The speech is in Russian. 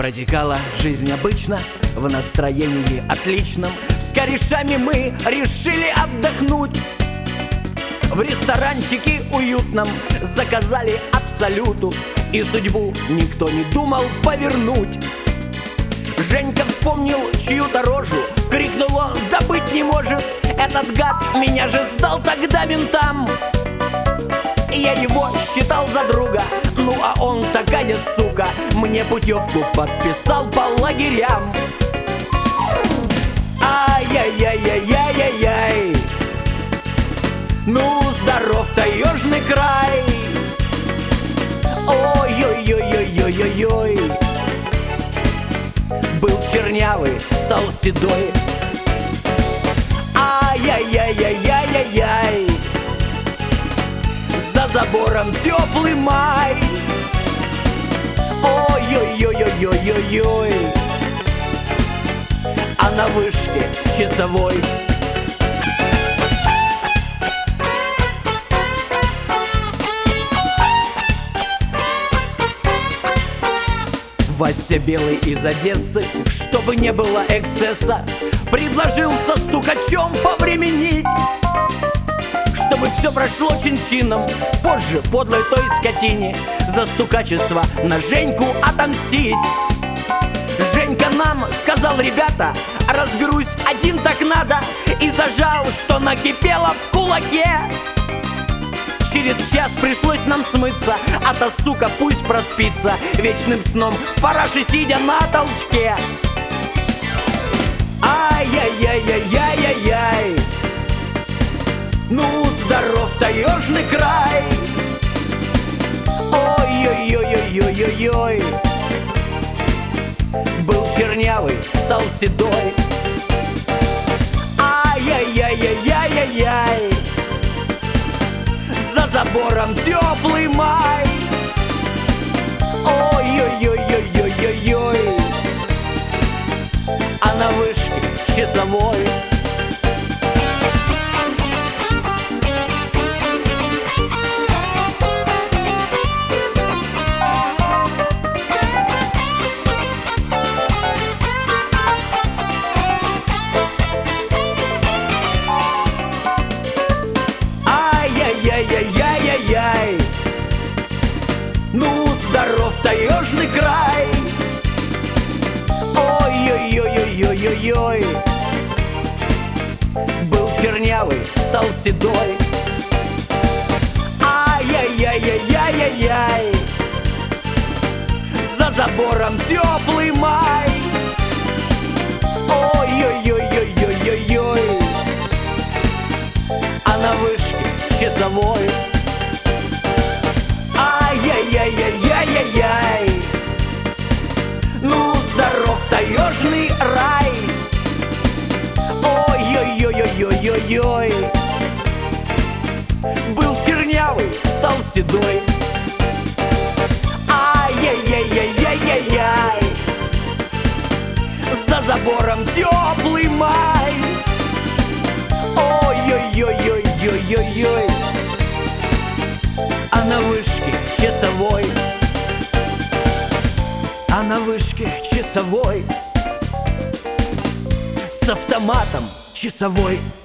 Протекала жизнь обычно, в настроении отличном. С корешами мы решили отдохнуть. В ресторанчике уютном заказали абсолюту, и судьбу никто не думал повернуть. Женька вспомнил чью-то рожу, крикнул он: да быть не может, этот гад меня же сдал тогда ментам. Я его считал за друга, ну а он такая сука, мне путевку подписал по лагерям. Ай-яй-яй-яй-яй-яй, ну здоров таежный край. Ой-ой-ой-ой-ой-ой-ой, был чернявый, стал седой. Ай-яй-яй-яй-яй-яй, за забором теплый май. Ой-ой-ой-ой-ой-ой, а на вышке часовой. Вася Белый из Одессы, чтобы не было эксцесса, предложил со стукачом повременить, чтобы все прошло чин-чином, позже подлой той скотине за стукачество на Женьку отомстить. Женька нам сказал: ребята, разберусь один так надо, и зажал, что накипело в кулаке. Через час пришлось нам смыться, а та сука пусть проспится вечным сном в параше сидя на толчке. Ай-яй-яй-яй-яй-яй, ну здоров таежный край. Ой-ой-ой-ой-ой-ой, был чернявый, стал седой. Ай-яй-яй-яй-яй-яй, за забором теплый май. Ой-ой-ой-ой-ой-ой, а на вышке часовой. Ай-яй-яй-яй-яй-яй, ну здоров таежный край. Ой-ой-ой-ой-ой-ой, был чернявый, стал седой. Ай-яй-яй-яй-яй-яй, за забором теплый май. Ой-ой-ой-ой-ой-ой, а на вышке часовой. Ай-яй-яй-яй-яй-яй, ну здоров таежный рай. Ой-ой-ой-ой-ой-ой, был чернявый, стал седой. Ай-яй-яй-яй-яй-яй, за забором теплый май. Ой-ой-ой-ой-ой-ой, а на вышке часовой. А на вышке часовой, с автоматом часовой.